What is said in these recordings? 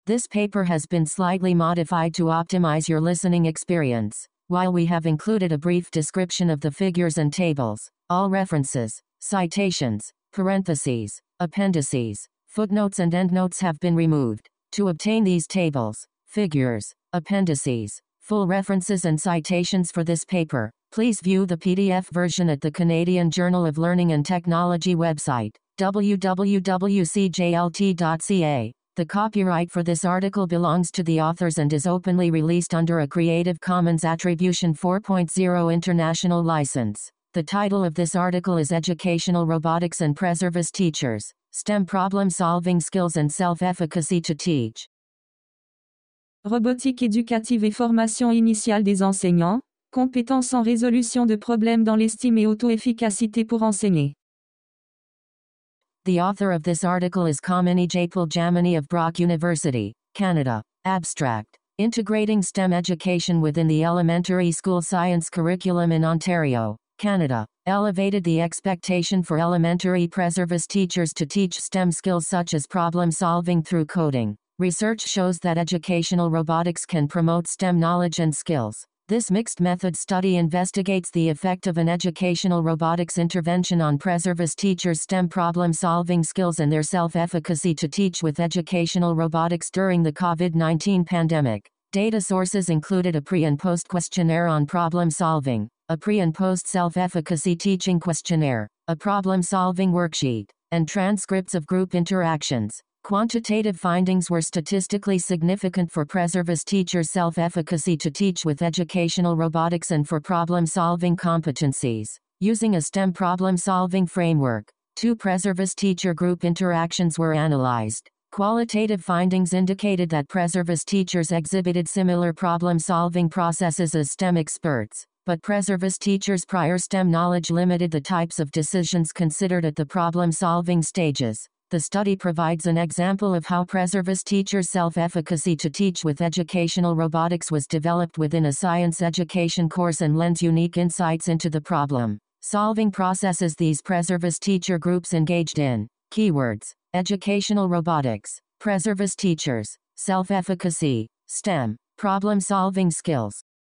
This paper has been slightly modified to optimize your listening experience. While we have included a brief description of the figures and tables, all references, citations, parentheses, appendices, footnotes and endnotes have been removed. To obtain these tables, figures, appendices, full references and citations for this paper, please view the PDF version at the Canadian Journal of Learning and Technology website, www.cjlt.ca. The copyright for this article belongs to the authors and is openly released under a Creative Commons Attribution 4.0 International License. The title of this article is Educational Robotics and Preservist Teachers, STEM Problem-Solving Skills and Self-Efficacy to Teach. Robotique éducative et formation initiale des enseignants, compétences en résolution de problèmes dans l'estime et auto-efficacité pour enseigner. The author of this article is Kamini Jaipal Jamini of Brock University, Canada. Abstract: Integrating STEM education within the elementary school science curriculum in Ontario, Canada, elevated the expectation for elementary preservist teachers to teach STEM skills such as problem solving through coding. Research shows that educational robotics can promote STEM knowledge and skills. This mixed method study investigates the effect of an educational robotics intervention on preservist teachers' STEM problem-solving skills and their self-efficacy to teach with educational robotics during the COVID-19 pandemic. Data sources included a pre- and post-questionnaire on problem-solving, a pre- and post-self-efficacy teaching questionnaire, a problem-solving worksheet, and transcripts of group interactions. Quantitative findings were statistically significant for preservist teachers' self-efficacy to teach with educational robotics and for problem-solving competencies. Using a STEM problem-solving framework, 2 preservist teacher group interactions were analyzed. Qualitative findings indicated that preservist teachers exhibited similar problem-solving processes as STEM experts, but preservist teachers' prior STEM knowledge limited the types of decisions considered at the problem-solving stages. The study provides an example of how preservist teachers' self-efficacy to teach with educational robotics was developed within a science education course and lends unique insights into the problem-solving processes these preservist teacher groups engaged in. Keywords: educational robotics, preservist teachers, self-efficacy, STEM, problem-solving skills.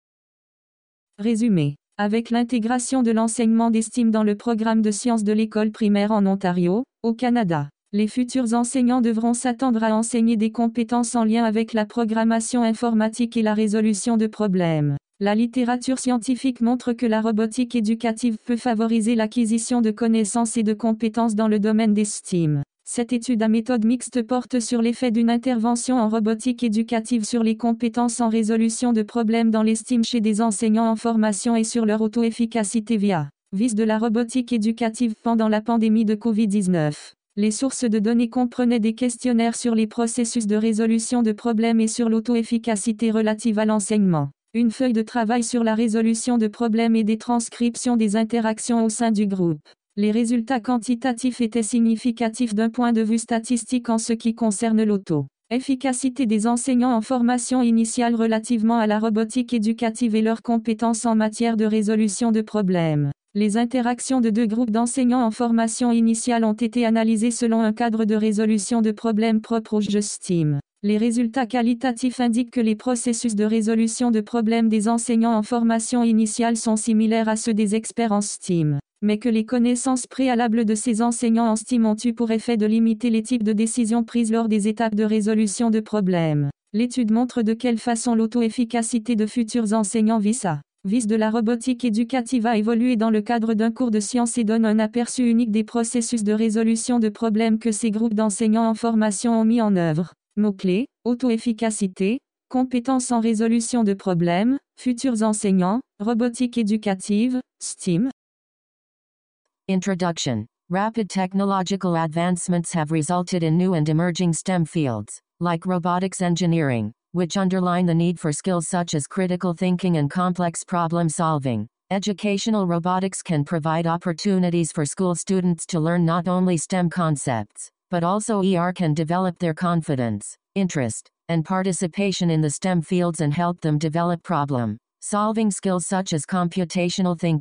Résumé. Avec l'intégration de l'enseignement d'estime dans le programme de sciences de l'école primaire en Ontario, au Canada, les futurs enseignants devront s'attendre à enseigner des compétences en lien avec la programmation informatique et la résolution de problèmes. La littérature scientifique montre que la robotique éducative peut favoriser l'acquisition de connaissances et de compétences dans le domaine des STEM. Cette étude à méthode mixte porte sur l'effet d'une intervention en robotique éducative sur les compétences en résolution de problèmes dans l'estime chez des enseignants en formation et sur leur auto-efficacité via vis de la robotique éducative pendant la pandémie de Covid-19. Les sources de données comprenaient des questionnaires sur les processus de résolution de problèmes et sur l'auto-efficacité relative à l'enseignement. Une feuille de travail sur la résolution de problèmes et des transcriptions des interactions au sein du groupe. Les résultats quantitatifs étaient significatifs d'un point de vue statistique en ce qui concerne l'auto-efficacité des enseignants en formation initiale relativement à la robotique éducative et leurs compétences en matière de résolution de problèmes. Les interactions de 2 groupes d'enseignants en formation initiale ont été analysées selon un cadre de résolution de problèmes propre au jeu STEAM. Les résultats qualitatifs indiquent que les processus de résolution de problèmes des enseignants en formation initiale sont similaires à ceux des experts en STEAM, mais que les connaissances préalables de ces enseignants en STEAM ont eu pour effet de limiter les types de décisions prises lors des étapes de résolution de problèmes. L'étude montre de quelle façon l'auto-efficacité de futurs enseignants vis de la robotique éducative a évolué dans le cadre d'un cours de sciences et donne un aperçu unique des processus de résolution de problèmes que ces groupes d'enseignants en formation ont mis en œuvre. Mots-clés: auto-efficacité, compétences en résolution de problèmes, futurs enseignants, robotique éducative, STEAM. Introduction. Rapid technological advancements have resulted in new and emerging STEM fields, like robotics engineering, which underline the need for skills such as critical thinking and complex problem solving. Educational robotics can provide opportunities for school students to learn not only STEM concepts, but also can develop their confidence, interest, and participation in the STEM fields and help them develop problem-solving skills such as computational thinking,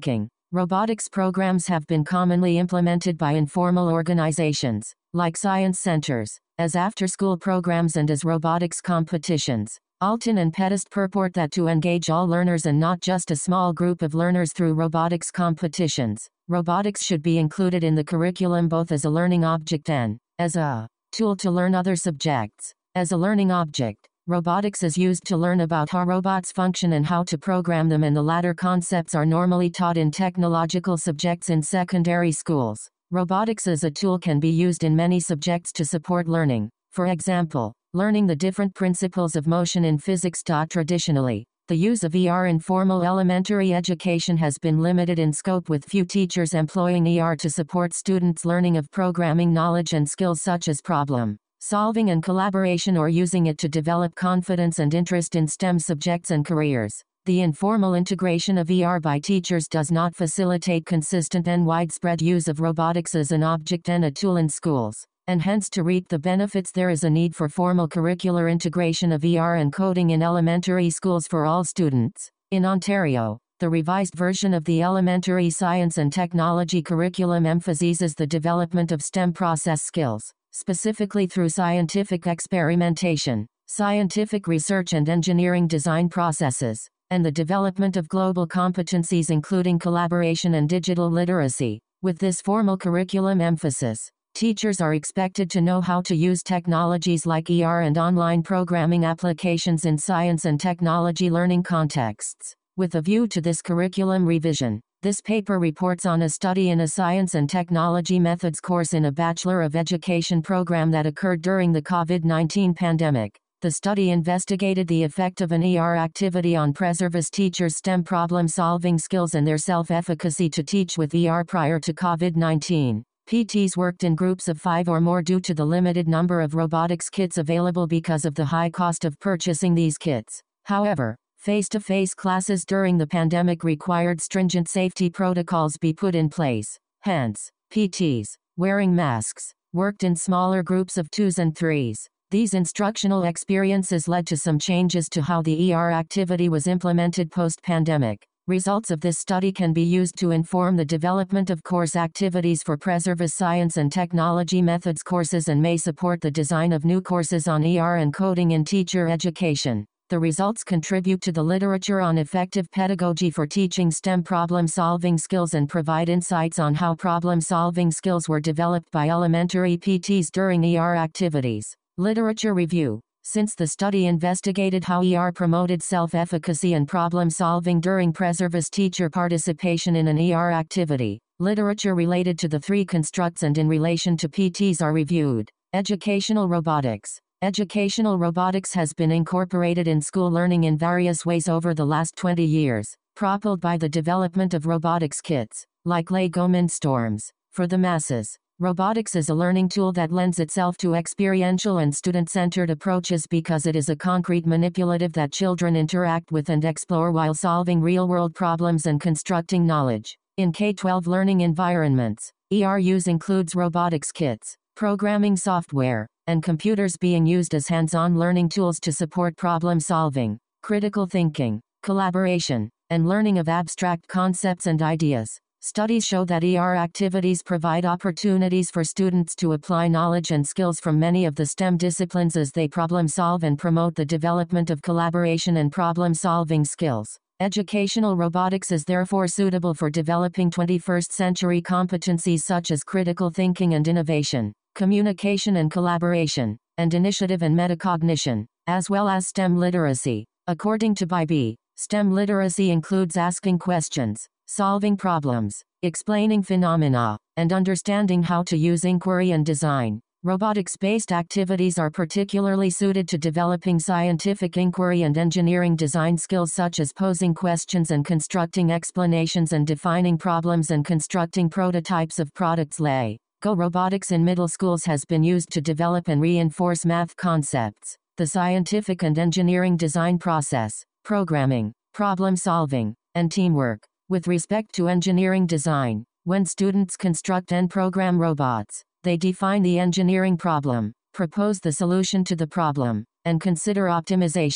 Robotics programs have been commonly implemented by informal organizations, like science centers, as after-school programs and as robotics competitions. Alton and Pettis purport that to engage all learners and not just a small group of learners through robotics competitions, robotics should be included in the curriculum both as a learning object and as a tool to learn other subjects. As a learning object, robotics is used to learn about how robots function and how to program them, and the latter concepts are normally taught in technological subjects in secondary schools. Robotics as a tool can be used in many subjects to support learning. For example, learning the different principles of motion in physics. Traditionally, the use of ER in formal elementary education has been limited in scope, with few teachers employing ER to support students' learning of programming knowledge and skills such as problem solving and collaboration, or using it to develop confidence and interest in STEM subjects and careers. The informal integration of ER by teachers does not facilitate consistent and widespread use of robotics as an object and a tool in schools, and hence to reap the benefits there is a need for formal curricular integration of ER and coding in elementary schools for all students. In Ontario, the revised version of the elementary science and technology curriculum emphasizes the development of STEM process skills, specifically through scientific experimentation, scientific research and engineering design processes, and the development of global competencies including collaboration and digital literacy. With this formal curriculum emphasis, teachers are expected to know how to use technologies like ER and online programming applications in science and technology learning contexts. With a view to this curriculum revision, this paper reports on a study in a Science and Technology Methods course in a Bachelor of Education program that occurred during the COVID-19 pandemic. The study investigated the effect of an ER activity on Preservis teachers' STEM problem-solving skills and their self-efficacy to teach with ER prior to COVID-19. PTs worked in groups of 5 or more due to the limited number of robotics kits available because of the high cost of purchasing these kits. However, face-to-face classes during the pandemic required stringent safety protocols be put in place. Hence, PTs, wearing masks, worked in smaller groups of 2s and 3s. These instructional experiences led to some changes to how the ER activity was implemented post-pandemic. Results of this study can be used to inform the development of course activities for Preservis Science and Technology Methods courses and may support the design of new courses on ER and coding in teacher education. The results contribute to the literature on effective pedagogy for teaching STEM problem-solving skills and provide insights on how problem-solving skills were developed by elementary PTs during ER activities. Literature review. Since the study investigated how ER promoted self-efficacy and problem-solving during Preservis teacher participation in an ER activity, literature related to the 3 constructs and in relation to PTs are reviewed. Educational robotics. Educational robotics has been incorporated in school learning in various ways over the last 20 years, propelled by the development of robotics kits, like Lego Mindstorms. For the masses, robotics is a learning tool that lends itself to experiential and student-centered approaches because it is a concrete manipulative that children interact with and explore while solving real-world problems and constructing knowledge. In K-12 learning environments, ER use includes robotics kits, programming software, and computers being used as hands-on learning tools to support problem-solving, critical thinking, collaboration, and learning of abstract concepts and ideas. Studies show that ER activities provide opportunities for students to apply knowledge and skills from many of the STEM disciplines as they problem-solve and promote the development of collaboration and problem-solving skills. Educational robotics is therefore suitable for developing 21st-century competencies such as critical thinking and innovation, communication and collaboration, and initiative and metacognition, as well as STEM literacy. According to Bybee, STEM literacy includes asking questions, solving problems, explaining phenomena, and understanding how to use inquiry and design. Robotics-based activities are particularly suited to developing scientific inquiry and engineering design skills such as posing questions and constructing explanations and defining problems and constructing prototypes of products. Go robotics in middle schools has been used to develop and reinforce math concepts, the scientific and engineering design process, programming, problem solving, and teamwork. With respect to engineering design, when students construct and program robots, they define the engineering problem, propose the solution to the problem, and consider optimization.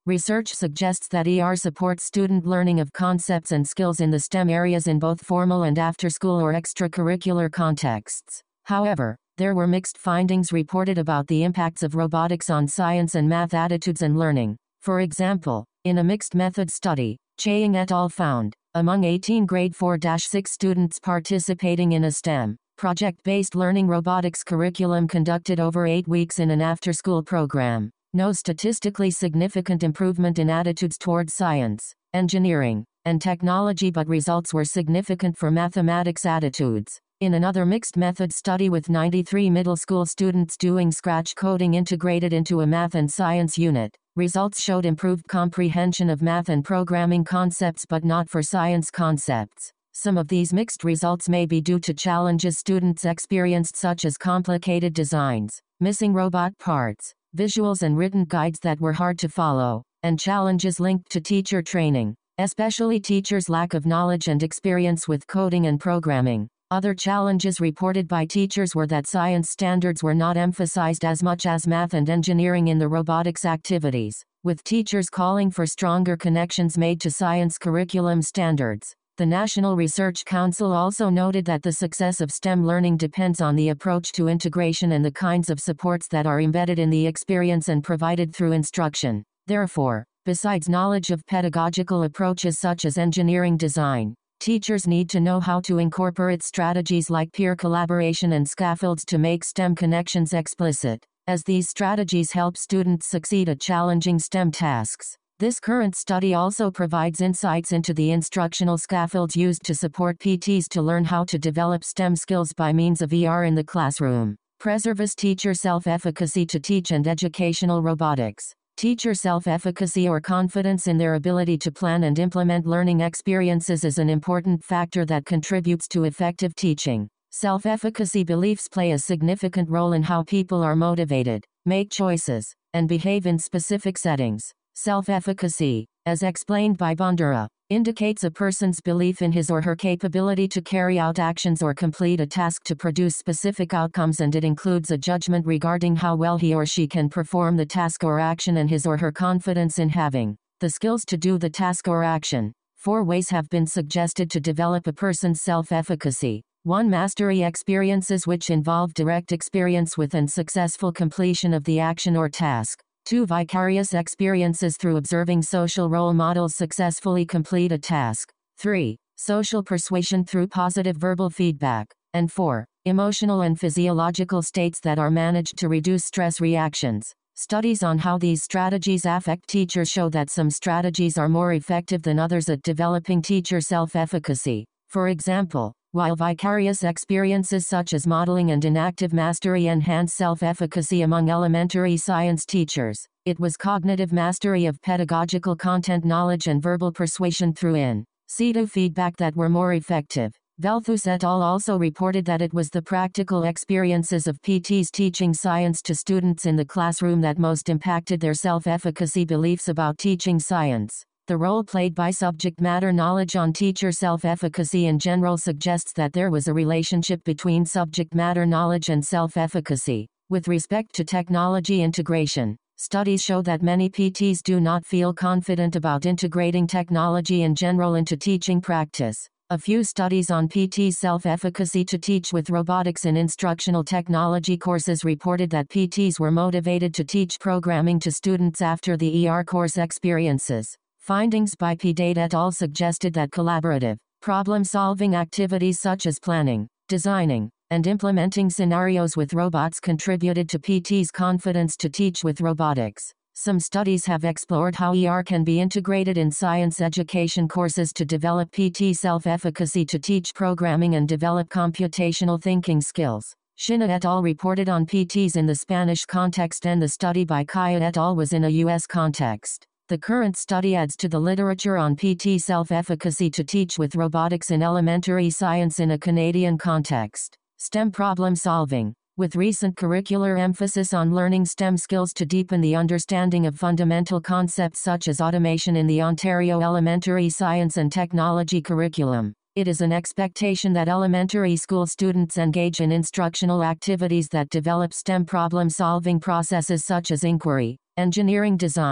Research suggests that ER supports student learning of concepts and skills in the STEM areas in both formal and after-school or extracurricular contexts. However, there were mixed findings reported about the impacts of robotics on science and math attitudes and learning. For example, in a mixed method study, Chaying et al. Found, among 18 grade 4-6 students participating in a STEM, project-based learning robotics curriculum conducted over 8 weeks in an after-school program, no statistically significant improvement in attitudes towards science, engineering, and technology, but results were significant for mathematics attitudes. In another mixed method study with 93 middle school students doing scratch coding integrated into a math and science unit, results showed improved comprehension of math and programming concepts but not for science concepts. Some of these mixed results may be due to challenges students experienced, such as complicated designs, missing robot parts, visuals and written guides that were hard to follow, and challenges linked to teacher training, especially teachers' lack of knowledge and experience with coding and programming. Other challenges reported by teachers were that science standards were not emphasized as much as math and engineering in the robotics activities, with teachers calling for stronger connections made to science curriculum standards. The National Research Council also noted that the success of STEM learning depends on the approach to integration and the kinds of supports that are embedded in the experience and provided through instruction. Therefore, besides knowledge of pedagogical approaches such as engineering design, teachers need to know how to incorporate strategies like peer collaboration and scaffolds to make STEM connections explicit, as these strategies help students succeed at challenging STEM tasks. This current study also provides insights into the instructional scaffolds used to support PTs to learn how to develop STEM skills by means of ER in the classroom. Preservist teacher self-efficacy to teach and educational robotics. Teacher self-efficacy or confidence in their ability to plan and implement learning experiences is an important factor that contributes to effective teaching. Self-efficacy beliefs play a significant role in how people are motivated, make choices, and behave in specific settings. Self-efficacy, as explained by Bandura, indicates a person's belief in his or her capability to carry out actions or complete a task to produce specific outcomes, and it includes a judgment regarding how well he or she can perform the task or action and his or her confidence in having the skills to do the task or action. 4 ways have been suggested to develop a person's self-efficacy. 1. Mastery experiences, which involve direct experience with and successful completion of the action or task. 2. Vicarious experiences through observing social role models successfully complete a task. 3. Social persuasion through positive verbal feedback. And 4. Emotional and physiological states that are managed to reduce stress reactions. Studies on how these strategies affect teachers show that some strategies are more effective than others at developing teacher self-efficacy. For example, while vicarious experiences such as modeling and inactive mastery enhance self-efficacy among elementary science teachers, it was cognitive mastery of pedagogical content knowledge and verbal persuasion through in situ feedback that were more effective. Velthus et al. Also reported that it was the practical experiences of PTs teaching science to students in the classroom that most impacted their self-efficacy beliefs about teaching science. The role played by subject matter knowledge on teacher self-efficacy in general suggests that there was a relationship between subject matter knowledge and self-efficacy. With respect to technology integration, studies show that many PTs do not feel confident about integrating technology in general into teaching practice. A few studies on PT's self-efficacy to teach with robotics in instructional technology courses reported that PTs were motivated to teach programming to students after the ER course experiences. Findings by P-Date et al. Suggested that collaborative, problem-solving activities such as planning, designing, and implementing scenarios with robots contributed to PT's confidence to teach with robotics. Some studies have explored how ER can be integrated in science education courses to develop PT self-efficacy to teach programming and develop computational thinking skills. Shina et al. Reported on PTs in the Spanish context, and the study by Kaya et al. Was in a U.S. context. The current study adds to the literature on PT self-efficacy to teach with robotics in elementary science in a Canadian context. STEM problem solving. With recent curricular emphasis on learning STEM skills to deepen the understanding of fundamental concepts such as automation in the Ontario Elementary Science and Technology curriculum, it is an expectation that elementary school students engage in instructional activities that develop STEM problem-solving processes such as inquiry, engineering design,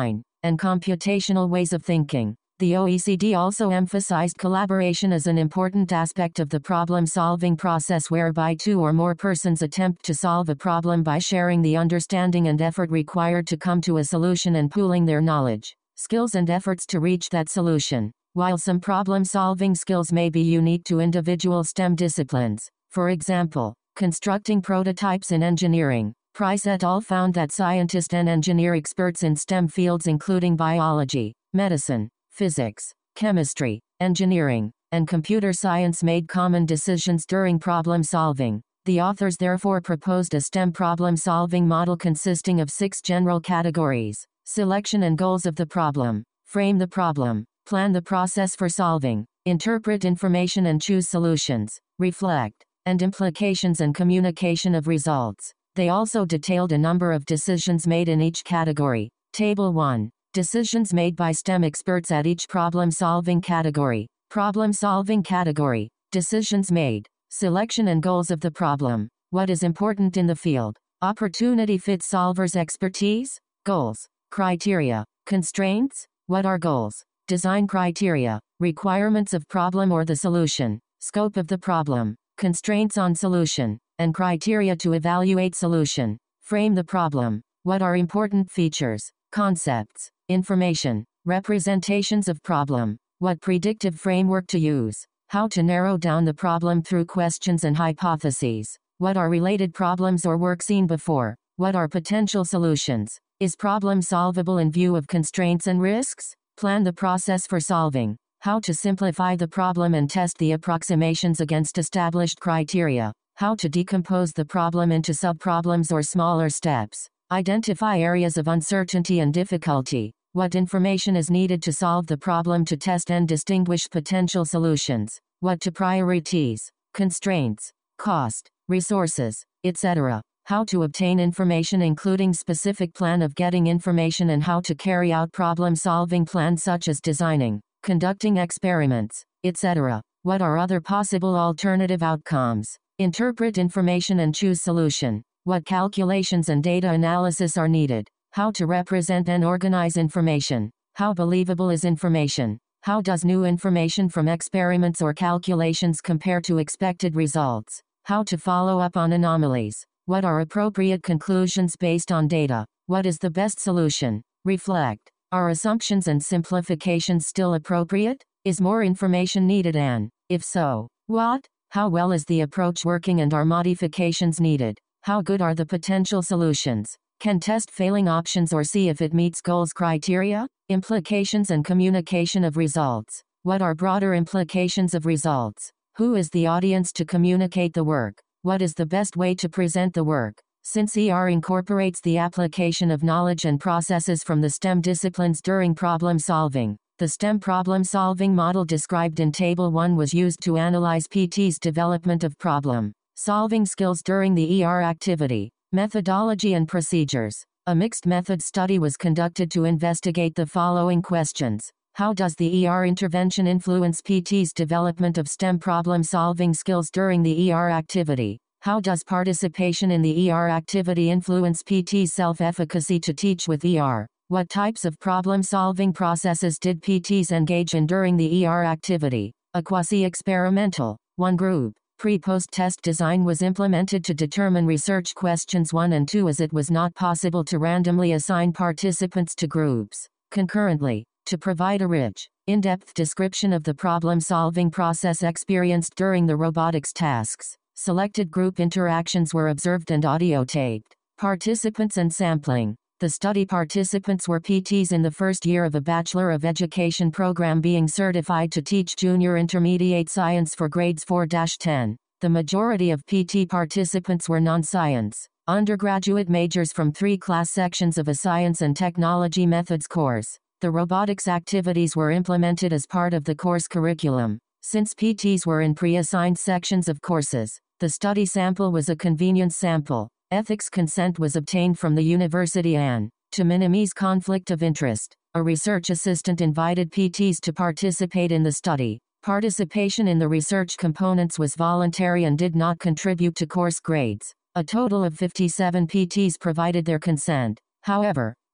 and computational ways of thinking. The OECD also emphasized collaboration as an important aspect of the problem-solving process, whereby two or more persons attempt to solve a problem by sharing the understanding and effort required to come to a solution and pooling their knowledge, skills and efforts to reach that solution. While some problem-solving skills may be unique to individual STEM disciplines, for example, constructing prototypes in engineering, Price et al. Found that scientists and engineer experts in STEM fields including biology, medicine, physics, chemistry, engineering, and computer science made common decisions during problem solving. The authors therefore proposed a STEM problem-solving model consisting of 6 general categories: selection and goals of the problem, frame the problem, plan the process for solving, interpret information and choose solutions, reflect, and implications and communication of results. They also detailed a number of decisions made in each category. Table 1. Decisions made by STEM experts at each problem-solving category. Problem-solving category. Decisions made. Selection and goals of the problem. What is important in the field? Opportunity fits solvers' expertise. Goals. Criteria. Constraints. What are goals? Design criteria. Requirements of problem or the solution. Scope of the problem. Constraints on solution, and criteria to evaluate solution. Frame the problem. What are important features, concepts, information, representations of problem? What predictive framework to use? How to narrow down the problem through questions and hypotheses? What are related problems or work seen before? What are potential solutions? Is problem solvable in view of constraints and risks? Plan the process for solving. How to simplify the problem and test the approximations against established criteria. How to decompose the problem into subproblems or smaller steps. Identify areas of uncertainty and difficulty. What information is needed to solve the problem to test and distinguish potential solutions. What to prioritize. Constraints, cost, resources, etc. How to obtain information including specific plan of getting information and how to carry out problem-solving plans such as designing, conducting experiments, etc. What are other possible alternative outcomes? Interpret information and choose solution. What calculations and data analysis are needed? How to represent and organize information. How believable is information? How does new information from experiments or calculations compare to expected results? How to follow up on anomalies. What are appropriate conclusions based on data? What is the best solution? Reflect. Are assumptions and simplifications still appropriate? Is more information needed, and, if so, what? How well is the approach working and are modifications needed? How good are the potential solutions? Can test failing options or see if it meets goals criteria? Implications and communication of results. What are broader implications of results? Who is the audience to communicate the work? What is the best way to present the work? Since ER incorporates the application of knowledge and processes from the STEM disciplines during problem solving, the STEM problem-solving model described in Table 1 was used to analyze PT's development of problem-solving skills during the ER activity. Methodology and procedures. A mixed method study was conducted to investigate the following questions. How does the ER intervention influence PT's development of STEM problem-solving skills during the ER activity? How does participation in the ER activity influence PT's self-efficacy to teach with ER? What types of problem-solving processes did PTs engage in during the ER activity? A quasi-experimental, one group, pre-post test design was implemented to determine research questions 1 and 2 as it was not possible to randomly assign participants to groups concurrently. To provide a rich, in-depth description of the problem-solving process experienced during the robotics tasks, selected group interactions were observed and audio taped. Participants and sampling. The study participants were PTs in the first year of a Bachelor of Education program being certified to teach junior intermediate science for grades 4-10. The majority of PT participants were non-science undergraduate majors from 3 class sections of a Science and Technology Methods course. The robotics activities were implemented as part of the course curriculum. Since PTs were in pre-assigned sections of courses, the study sample was a convenience sample. Ethics consent was obtained from the university and, to minimize conflict of interest, a research assistant invited PTs to participate in the study. Participation in the research components was voluntary and did not contribute to course grades. A total of 57 PTs provided their consent. However,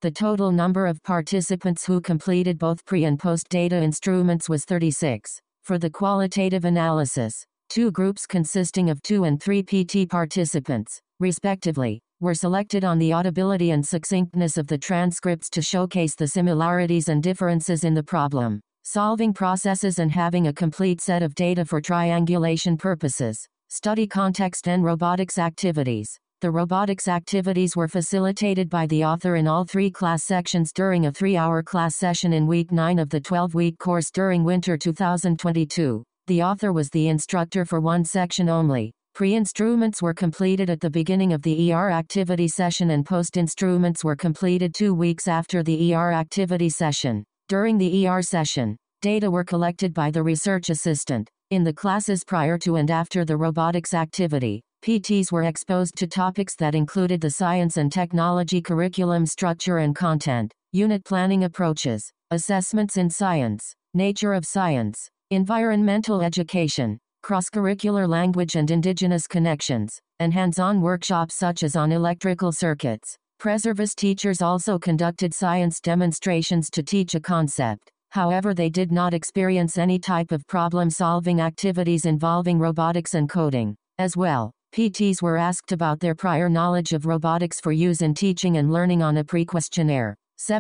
The total number of participants who completed both pre- and post-data instruments was 36. For the qualitative analysis, 2 groups consisting of 2 and 3 PT participants, respectively, were selected on the audibility and succinctness of the transcripts to showcase the similarities and differences in the problem solving processes and having a complete set of data for triangulation purposes. Study context and robotics activities. The robotics activities were facilitated by the author in all 3 class sections during a 3-hour class session in week 9 of the 12-week course during winter 2022. The author was the instructor for 1 section only. Pre-instruments were completed at the beginning of the ER activity session and post-instruments were completed 2 weeks after the ER activity session. During the ER session, data were collected by the research assistant. In the classes prior to and after the robotics activity, PTs were exposed to topics that included the science and technology curriculum structure and content, unit planning approaches, assessments in science, nature of science, environmental education, cross-curricular language and indigenous connections, and hands-on workshops such as on electrical circuits. Preservist teachers also conducted science demonstrations to teach a concept. However, they did not experience any type of problem-solving activities involving robotics and coding. As well, PTs were asked about their prior knowledge of robotics for use in teaching and learning on a pre-questionnaire.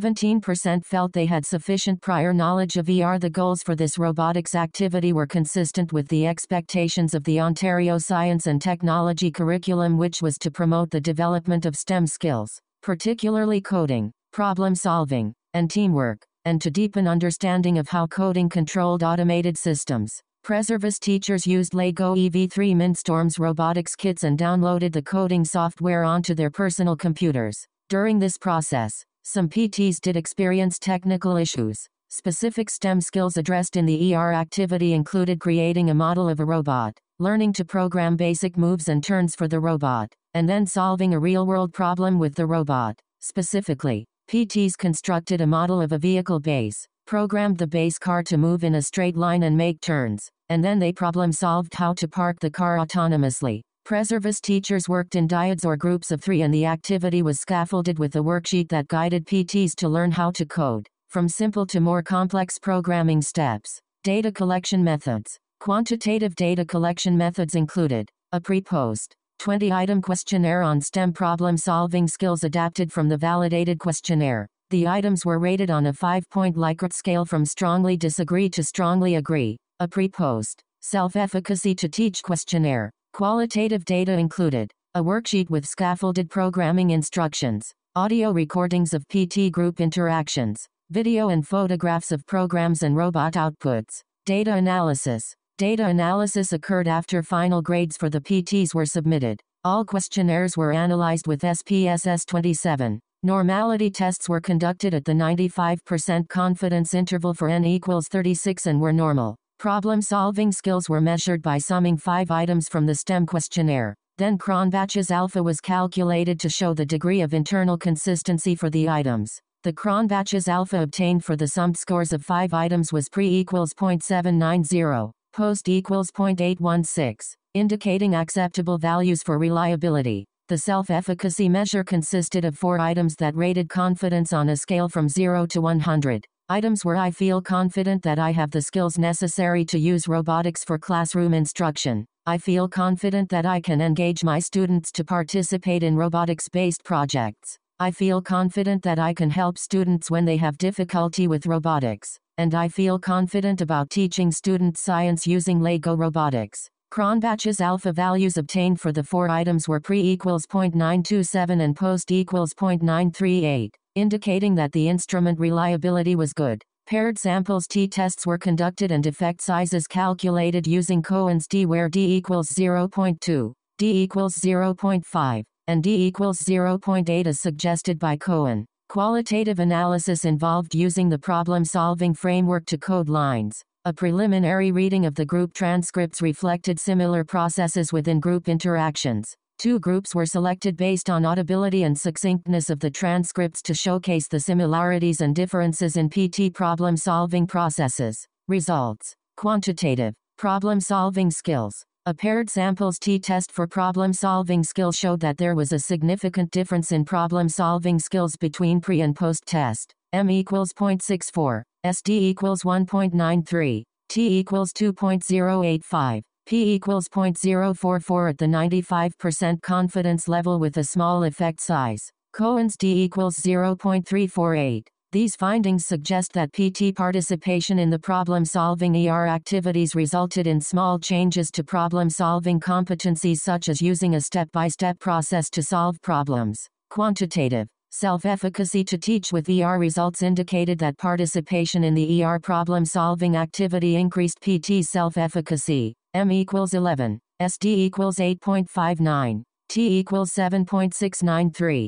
17% felt they had sufficient prior knowledge of ER. The goals for this robotics activity were consistent with the expectations of the Ontario Science and Technology curriculum, which was to promote the development of STEM skills, particularly coding, problem solving, and teamwork, and to deepen understanding of how coding controlled automated systems. Preservist teachers used LEGO EV3 Mindstorms robotics kits and downloaded the coding software onto their personal computers. During this process, some PTs did experience technical issues. Specific STEM skills addressed in the ER activity included creating a model of a robot, learning to program basic moves and turns for the robot, and then solving a real-world problem with the robot. Specifically, PTs constructed a model of a vehicle base, programmed the base car to move in a straight line and make turns, and then they problem-solved how to park the car autonomously. Preservist teachers worked in dyads or groups of 3 and the activity was scaffolded with a worksheet that guided PTs to learn how to code, from simple to more complex programming steps. Data collection methods. Quantitative data collection methods included a pre-post 20-item questionnaire on STEM problem-solving skills adapted from the validated questionnaire. The items were rated on a 5-point Likert scale from strongly disagree to strongly agree. A pre-post self-efficacy to teach questionnaire. Qualitative data included a worksheet with scaffolded programming instructions, audio recordings of PT group interactions, video and photographs of programs and robot outputs. Data analysis. Data analysis occurred after final grades for the PTs were submitted. All questionnaires were analyzed with SPSS 27. Normality tests were conducted at the 95% confidence interval for n equals 36 and were normal. Problem-solving skills were measured by summing 5 items from the STEM questionnaire. Then Cronbach's alpha was calculated to show the degree of internal consistency for the items. The Cronbach's alpha obtained for the summed scores of 5 items was pre equals 0.790, post equals 0.816, indicating acceptable values for reliability. The self-efficacy measure consisted of 4 items that rated confidence on a scale from 0 to 100. Items were: I feel confident that I have the skills necessary to use robotics for classroom instruction. I feel confident that I can engage my students to participate in robotics-based projects. I feel confident that I can help students when they have difficulty with robotics. And I feel confident about teaching students science using LEGO robotics. Cronbach's alpha values obtained for the 4 items were pre equals 0.927 and post equals 0.938. Indicating that the instrument reliability was good. Paired samples t-tests were conducted and defect sizes calculated using Cohen's d, where d equals 0.2, d equals 0.5, and d equals 0.8 as suggested by Cohen. Qualitative analysis involved using the problem-solving framework to code lines. A preliminary reading of the group transcripts reflected similar processes within group interactions. 2 groups were selected based on audibility and succinctness of the transcripts to showcase the similarities and differences in PT problem-solving processes. Results. Quantitative problem-solving skills. A paired samples t-test for problem-solving skills showed that there was a significant difference in problem-solving skills between pre- and post-test. M equals 0.64, SD equals 1.93, T equals 2.085, P equals 0.044 at the 95% confidence level with a small effect size. Cohen's D equals 0.348. These findings suggest that PT participation in the problem-solving ER activities resulted in small changes to problem-solving competencies such as using a step-by-step process to solve problems. Quantitative self-efficacy to teach with ER results indicated that participation in the ER problem-solving activity increased PT self-efficacy. M equals 11, SD equals 8.59, T equals 7.693.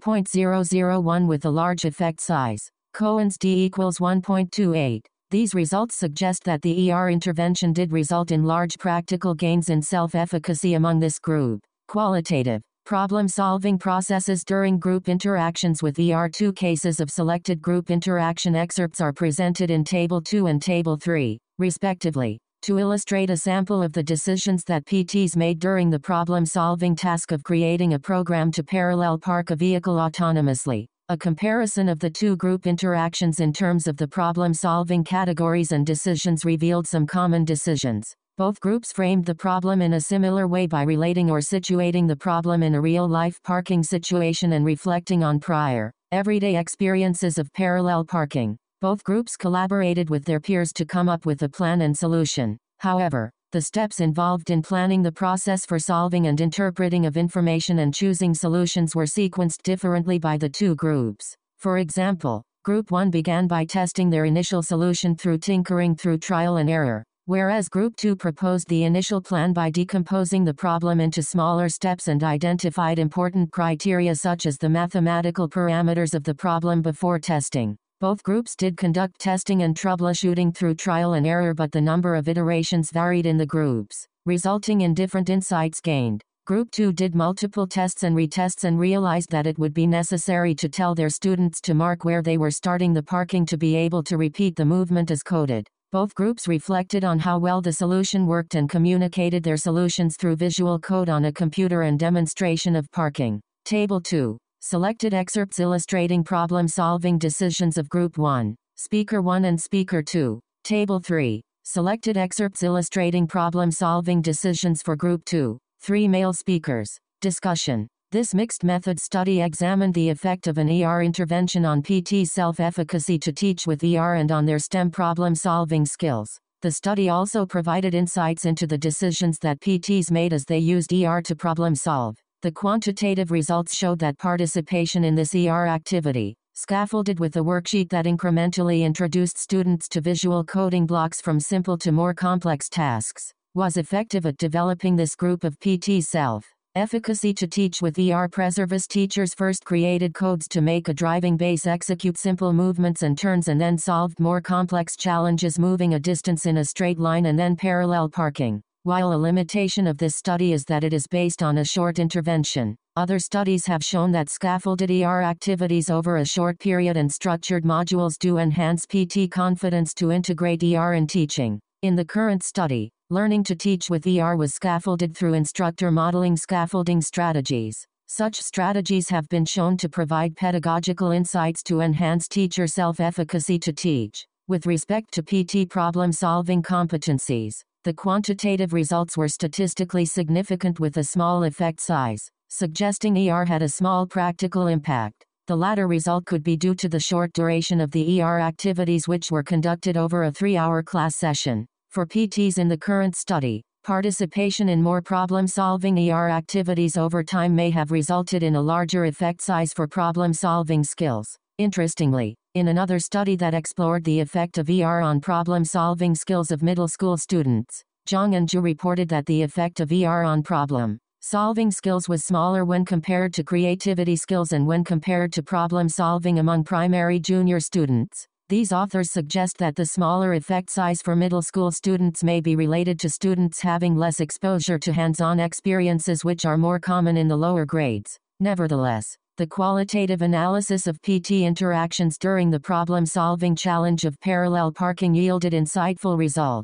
P.001 with a large effect size. Cohen's D equals 1.28. These results suggest that the ER intervention did result in large practical gains in self-efficacy among this group. Qualitative problem-solving processes during group interactions with ER. 2 cases of selected group interaction excerpts are presented in Table 2 and Table 3, respectively, to illustrate a sample of the decisions that PTs made during the problem-solving task of creating a program to parallel park a vehicle autonomously. A comparison of the 2 group interactions in terms of the problem-solving categories and decisions revealed some common decisions. Both groups framed the problem in a similar way by relating or situating the problem in a real-life parking situation and reflecting on prior, everyday experiences of parallel parking. Both groups collaborated with their peers to come up with a plan and solution. However, the steps involved in planning the process for solving and interpreting of information and choosing solutions were sequenced differently by the 2 groups. For example, Group 1 began by testing their initial solution through tinkering through trial and error, whereas Group 2 proposed the initial plan by decomposing the problem into smaller steps and identified important criteria such as the mathematical parameters of the problem before testing. Both groups did conduct testing and troubleshooting through trial and error, but the number of iterations varied in the groups, resulting in different insights gained. Group 2 did multiple tests and retests and realized that it would be necessary to tell their students to mark where they were starting the parking to be able to repeat the movement as coded. Both groups reflected on how well the solution worked and communicated their solutions through visual code on a computer and demonstration of parking. Table 2. Selected excerpts illustrating problem-solving decisions of Group 1, Speaker 1 and Speaker 2. Table 3. Selected excerpts illustrating problem-solving decisions for Group 2, 3 male speakers. Discussion. This mixed method study examined the effect of an ER intervention on PT's self-efficacy to teach with ER and on their STEM problem-solving skills. The study also provided insights into the decisions that PTs made as they used ER to problem-solve. The quantitative results showed that participation in this ER activity, scaffolded with a worksheet that incrementally introduced students to visual coding blocks from simple to more complex tasks, was effective at developing this group of PT self-efficacy to teach with ER. Preservist teachers first created codes to make a driving base execute simple movements and turns and then solved more complex challenges moving a distance in a straight line and then parallel parking. While a limitation of this study is that it is based on a short intervention, other studies have shown that scaffolded ER activities over a short period and structured modules do enhance PT confidence to integrate ER in teaching. In the current study, learning to teach with ER was scaffolded through instructor modeling scaffolding strategies. Such strategies have been shown to provide pedagogical insights to enhance teacher self-efficacy to teach. With respect to PT problem-solving competencies, the quantitative results were statistically significant with a small effect size, suggesting ER had a small practical impact. The latter result could be due to the short duration of the ER activities, which were conducted over a 3-hour class session. For PTs in the current study, participation in more problem-solving ER activities over time may have resulted in a larger effect size for problem-solving skills. Interestingly, in another study that explored the effect of ER on problem-solving skills of middle school students, Zhang and Zhu reported that the effect of ER on problem-solving skills was smaller when compared to creativity skills and when compared to problem-solving among primary junior students. These authors suggest that the smaller effect size for middle school students may be related to students having less exposure to hands-on experiences which are more common in the lower grades. Nevertheless, the qualitative analysis of PT interactions during the problem-solving challenge of parallel parking yielded insightful results.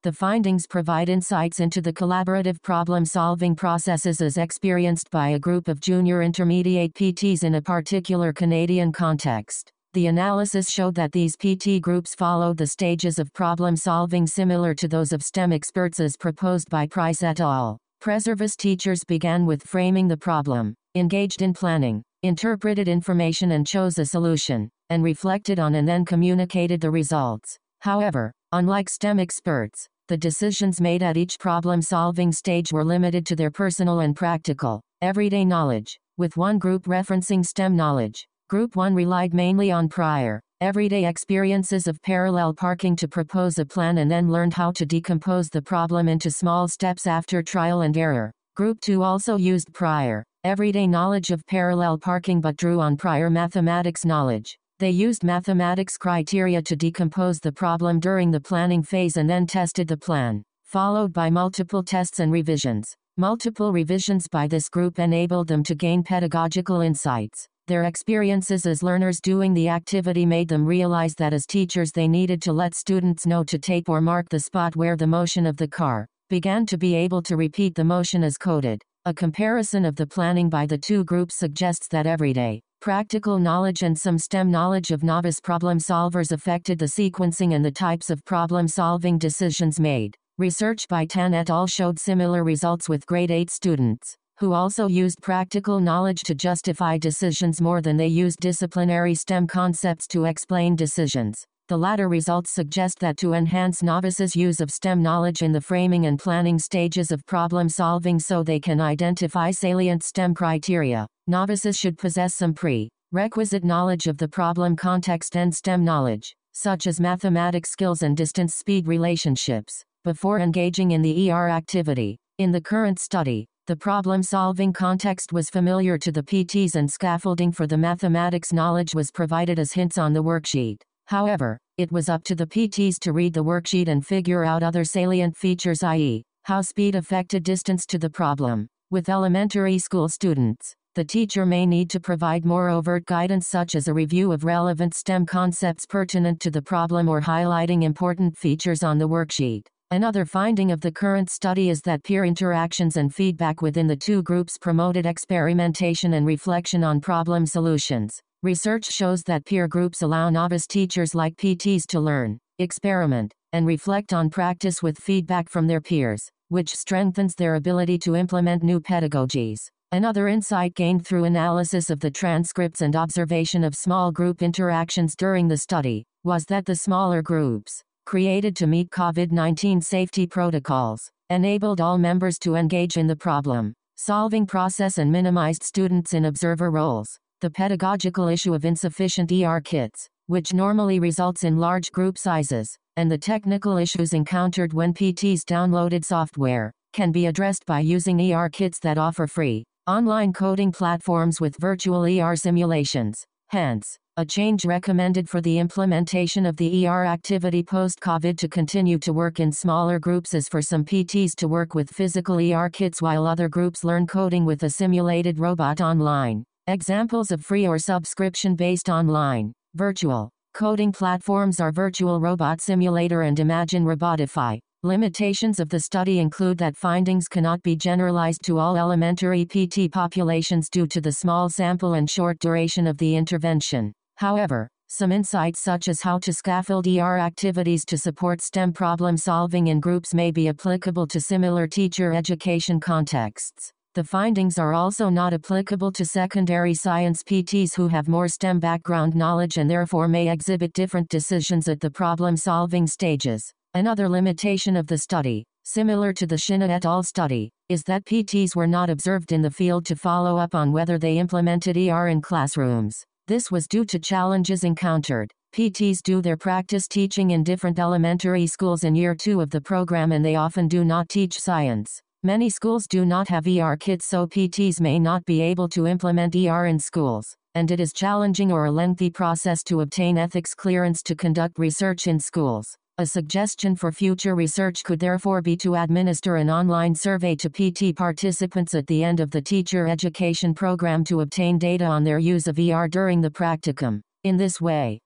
The findings provide insights into the collaborative problem-solving processes as experienced by a group of junior intermediate PTs in a particular Canadian context. The analysis showed that these PT groups followed the stages of problem-solving similar to those of STEM experts as proposed by Price et al. Preservist teachers began with framing the problem, engaged in planning, interpreted information and chose a solution, and reflected on and then communicated the results. However, unlike STEM experts, the decisions made at each problem-solving stage were limited to their personal and practical, everyday knowledge, with one group referencing STEM knowledge. Group 1 relied mainly on prior, everyday experiences of parallel parking to propose a plan and then learned how to decompose the problem into small steps after trial and error. Group 2 also used prior, everyday knowledge of parallel parking but drew on prior mathematics knowledge. They used mathematics criteria to decompose the problem during the planning phase and then tested the plan, followed by multiple tests and revisions. Multiple revisions by this group enabled them to gain pedagogical insights. Their experiences as learners doing the activity made them realize that as teachers they needed to let students know to tape or mark the spot where the motion of the car began to be able to repeat the motion as coded. A comparison of the planning by the two groups suggests that everyday practical knowledge and some STEM knowledge of novice problem solvers affected the sequencing and the types of problem-solving decisions made. Research by Tan et al. Showed similar results with grade 8 students, who also used practical knowledge to justify decisions more than they used disciplinary STEM concepts to explain decisions. The latter results suggest that to enhance novices' use of STEM knowledge in the framing and planning stages of problem solving so they can identify salient STEM criteria, novices should possess some pre-requisite knowledge of the problem context and STEM knowledge, such as mathematics skills and distance speed relationships, before engaging in the ER activity. In the current study, the problem-solving context was familiar to the PTs and scaffolding for the mathematics knowledge was provided as hints on the worksheet. However, it was up to the PTs to read the worksheet and figure out other salient features, i.e., how speed affected distance to the problem. With elementary school students, the teacher may need to provide more overt guidance such as a review of relevant STEM concepts pertinent to the problem or highlighting important features on the worksheet. Another finding of the current study is that peer interactions and feedback within the two groups promoted experimentation and reflection on problem solutions. Research shows that peer groups allow novice teachers like PTs to learn, experiment, and reflect on practice with feedback from their peers, which strengthens their ability to implement new pedagogies. Another insight gained through analysis of the transcripts and observation of small group interactions during the study was that the smaller groups, created to meet COVID-19 safety protocols, enabled all members to engage in the problem-solving process and minimized students in observer roles. The pedagogical issue of insufficient ER kits, which normally results in large group sizes, and the technical issues encountered when PTs downloaded software, can be addressed by using ER kits that offer free, online coding platforms with virtual ER simulations. Hence, a change recommended for the implementation of the ER activity post-COVID to continue to work in smaller groups is for some PTs to work with physical ER kits while other groups learn coding with a simulated robot online. Examples of free or subscription-based online, virtual coding platforms are Virtual Robot Simulator and Imagine Robotify. Limitations of the study include that findings cannot be generalized to all elementary PT populations due to the small sample and short duration of the intervention. However, some insights such as how to scaffold ER activities to support STEM problem solving in groups may be applicable to similar teacher education contexts. The findings are also not applicable to secondary science PTs who have more STEM background knowledge and therefore may exhibit different decisions at the problem-solving stages. Another limitation of the study, similar to the Shina et al. Study, is that PTs were not observed in the field to follow up on whether they implemented ER in classrooms. This was due to challenges encountered. PTs do their practice teaching in different elementary schools in year 2 of the program and they often do not teach science. Many schools do not have ER kits so PTs may not be able to implement ER in schools, and it is challenging or a lengthy process to obtain ethics clearance to conduct research in schools. A suggestion for future research could therefore be to administer an online survey to PT participants at the end of the teacher education program to obtain data on their use of ER during the practicum. In this way,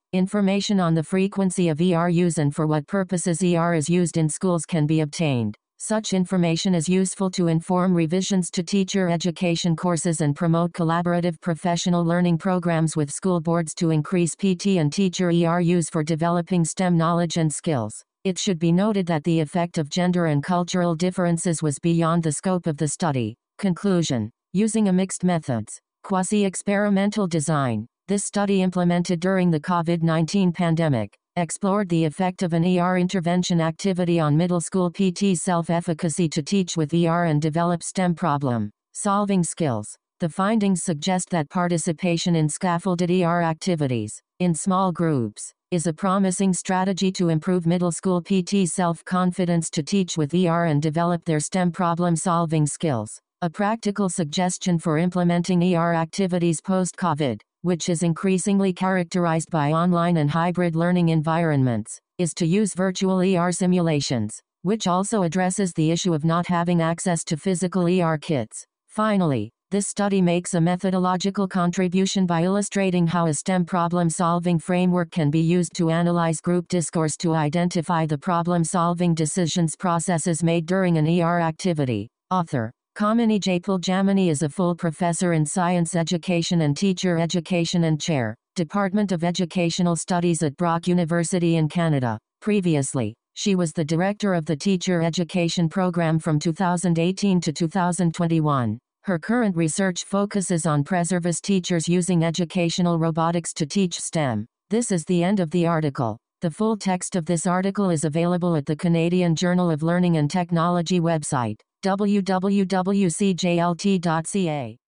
Information on the frequency of ER use and for what purposes ER is used in schools can be obtained. Such information is useful to inform revisions to teacher education courses and promote collaborative professional learning programs with school boards to increase PT and teacher ER use for developing STEM knowledge and skills. It should be noted that the effect of gender and cultural differences was beyond the scope of the study. Conclusion. Using a mixed methods, quasi-experimental design. This study, implemented during the COVID-19 pandemic, explored the effect of an ER intervention activity on middle school PT self-efficacy to teach with ER and develop STEM problem-solving skills. The findings suggest that participation in scaffolded ER activities, in small groups, is a promising strategy to improve middle school PT self-confidence to teach with ER and develop their STEM problem-solving skills. A practical suggestion for implementing ER activities post-COVID, which is increasingly characterized by online and hybrid learning environments, is to use virtual ER simulations, which also addresses the issue of not having access to physical ER kits. Finally, this study makes a methodological contribution by illustrating how a STEM problem-solving framework can be used to analyze group discourse to identify the problem-solving decisions processes made during an ER activity. Author Kamini Jaipal Jamani is a full professor in science education and teacher education and chair, Department of Educational Studies at Brock University in Canada. Previously, she was the director of the teacher education program from 2018 to 2021. Her current research focuses on preservist teachers using educational robotics to teach STEM. This is the end of the article. The full text of this article is available at the Canadian Journal of Learning and Technology website, www.cjlt.ca.